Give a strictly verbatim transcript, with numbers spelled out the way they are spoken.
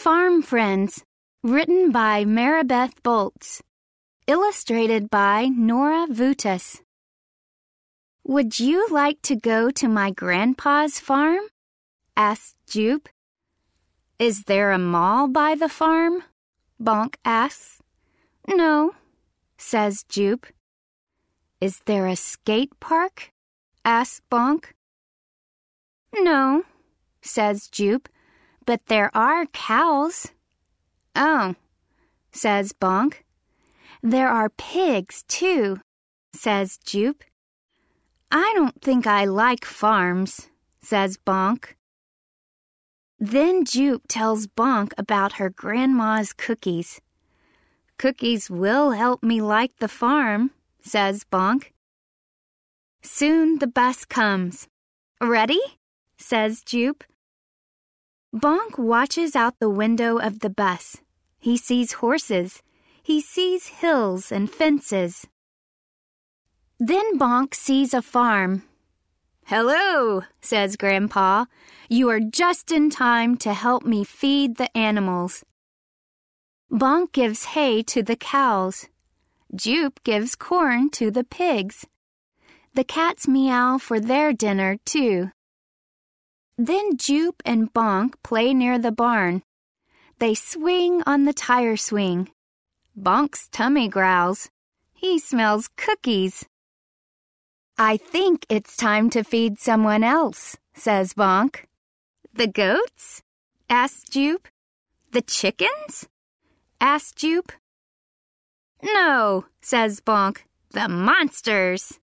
Farm Friends, written by Maribeth Boltz, illustrated by Nora Vutas. "Would you like to go to my grandpa's farm?" asked Jupe. "Is there a mall by the farm?" Bonk asks. "No," says Jupe. "Is there a skate park?" asks Bonk. "No," says Jupe, "but there are cows." "Oh," says Bonk. "There are pigs, too," says Jupe. "I don't think I like farms," says Bonk. Then Jupe tells Bonk about her grandma's cookies. "Cookies will help me like the farm," says Bonk. Soon the bus comes. "Ready?" says Jupe. Bonk watches out the window of the bus. He sees horses. He sees hills and fences. Then Bonk sees a farm. "Hello," says Grandpa. "You are just in time to help me feed the animals." Bonk gives hay to the cows. Jupe gives corn to the pigs. The cats meow for their dinner, too. Then Jupe and Bonk play near the barn. They swing on the tire swing. Bonk's tummy growls. He smells cookies. "I think it's time to feed someone else," says Bonk. "The goats?" asks Jupe. "The chickens?" asks Jupe. "No," says Bonk. "The monsters."